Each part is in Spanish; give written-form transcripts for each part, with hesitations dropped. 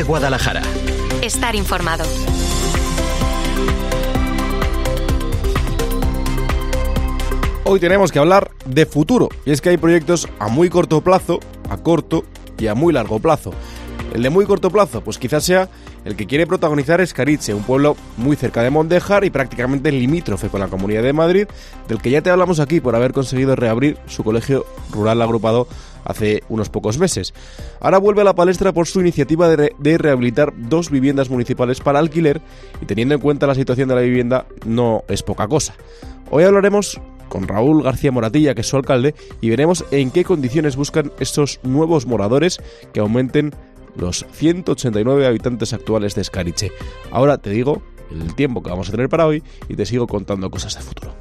COPE Guadalajara. Estar informado. Hoy tenemos que hablar de futuro, y es que hay proyectos a muy corto plazo, a corto y a muy largo plazo. El de muy corto plazo, pues quizás sea el que quiere protagonizar Escariche, un pueblo muy cerca de Mondéjar y prácticamente limítrofe con la Comunidad de Madrid, del que ya te hablamos aquí por haber conseguido reabrir su colegio rural agrupado hace unos pocos meses. Ahora vuelve a la palestra por su iniciativa de rehabilitar 2 viviendas municipales para alquiler, y teniendo en cuenta la situación de la vivienda no es poca cosa. Hoy hablaremos con Raúl García Moratilla, que es su alcalde, y veremos en qué condiciones buscan estos nuevos moradores que aumenten los 189 habitantes actuales de Escariche. Ahora te digo el tiempo que vamos a tener para hoy y te sigo contando cosas de futuro.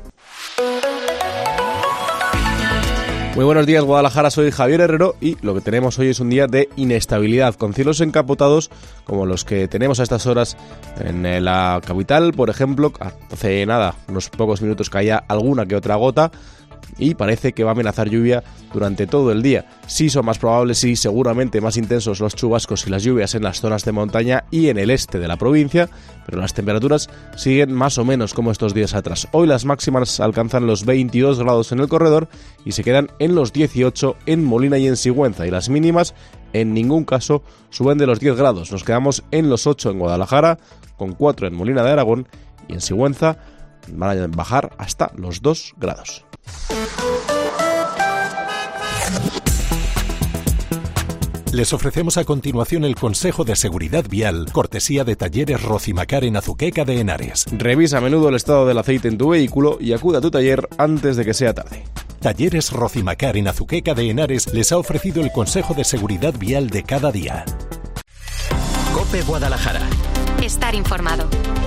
Muy buenos días, Guadalajara, soy Javier Herrero y lo que tenemos hoy es un día de inestabilidad, con cielos encapotados como los que tenemos a estas horas en la capital. Por ejemplo, hace nada, unos pocos minutos caía alguna que otra gota y parece que va a amenazar lluvia durante todo el día. Sí son más probables y seguramente más intensos los chubascos y las lluvias en las zonas de montaña y en el este de la provincia, pero las temperaturas siguen más o menos como estos días atrás. Hoy las máximas alcanzan los 22 grados en el corredor y se quedan en los 18 en Molina y en Sigüenza, y las mínimas en ningún caso suben de los 10 grados. Nos quedamos en los 8 en Guadalajara, con 4 en Molina de Aragón, y en Sigüenza van a bajar hasta los 2 grados. Les ofrecemos a continuación el consejo de seguridad vial, cortesía de Talleres Rocimacar en Azuqueca de Henares. Revisa a menudo el estado del aceite en tu vehículo y acude a tu taller antes de que sea tarde. Talleres Rocimacar en Azuqueca de Henares les ha ofrecido el consejo de seguridad vial de cada día. COPE Guadalajara. Estar informado.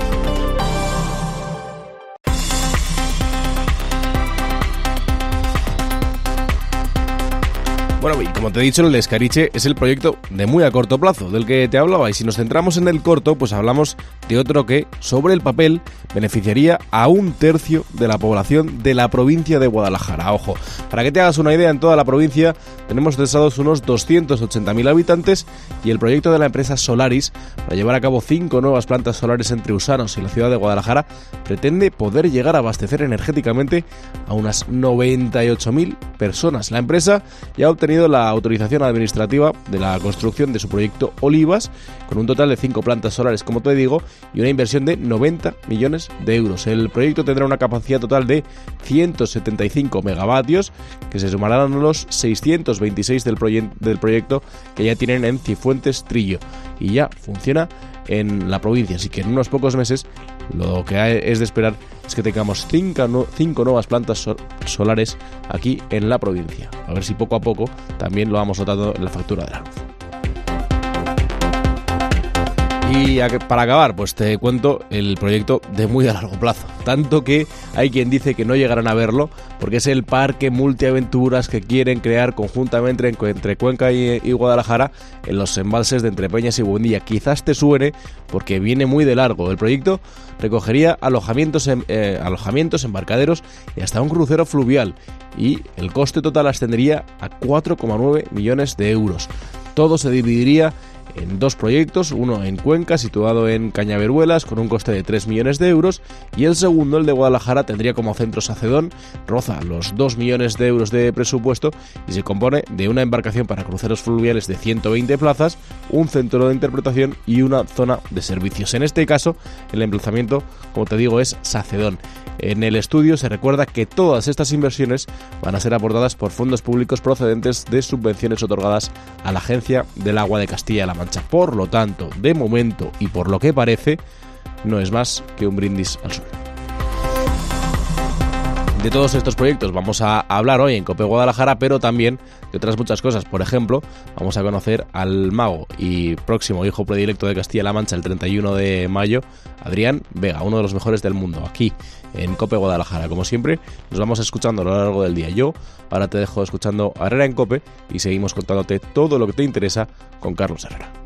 Bueno, y como te he dicho, el de Escariche es el proyecto de muy a corto plazo del que te hablaba, y si nos centramos en el corto, pues hablamos de otro que, sobre el papel, beneficiaría a 1/3 de la población de la provincia de Guadalajara. Ojo, para que te hagas una idea, en toda la provincia tenemos censados unos 280.000 habitantes, y el proyecto de la empresa Solaris, para llevar a cabo 5 nuevas plantas solares entre Usanos y la ciudad de Guadalajara, pretende poder llegar a abastecer energéticamente a unas 98.000 personas. La empresa ya ha obtenido la autorización administrativa de la construcción de su proyecto Olivas, con un total de 5 plantas solares, como te digo, y una inversión de 90 millones de euros. El proyecto tendrá una capacidad total de 175 megavatios, que se sumarán a los 626 del proyecto que ya tienen en Cifuentes Trillo, y ya funciona en la provincia, así que en unos pocos meses lo que es de esperar es que tengamos 5 nuevas plantas solares aquí en la provincia. A ver si poco a poco también lo vamos notando en la factura de la luz. Y para acabar, pues te cuento el proyecto de muy a largo plazo, tanto que hay quien dice que no llegarán a verlo, porque es el parque multiaventuras que quieren crear conjuntamente entre Cuenca y Guadalajara en los embalses de Entrepeñas y Buendía. Quizás te suene porque viene muy de largo. El proyecto recogería alojamientos, embarcaderos y hasta un crucero fluvial, y el coste total ascendería a 4,9 millones de euros. Todo se dividiría en 2 proyectos, uno en Cuenca, situado en Cañaveruelas, con un coste de 3 millones de euros, y el segundo, el de Guadalajara, tendría como centro Sacedón, roza los 2 millones de euros de presupuesto, y se compone de una embarcación para cruceros fluviales de 120 plazas, un centro de interpretación y una zona de servicios. En este caso, el emplazamiento, como te digo, es Sacedón. En el estudio se recuerda que todas estas inversiones van a ser aportadas por fondos públicos procedentes de subvenciones otorgadas a la Agencia del Agua de Castilla-La Mancha. Por lo tanto, de momento y por lo que parece, no es más que un brindis al sol. De todos estos proyectos vamos a hablar hoy en COPE Guadalajara, pero también de otras muchas cosas. Por ejemplo, vamos a conocer al mago y próximo hijo predilecto de Castilla-La Mancha el 31 de mayo, Adrián Vega, uno de los mejores del mundo, aquí en COPE Guadalajara. Como siempre, nos vamos escuchando a lo largo del día. Yo ahora te dejo escuchando a Herrera en COPE y seguimos contándote todo lo que te interesa con Carlos Herrera.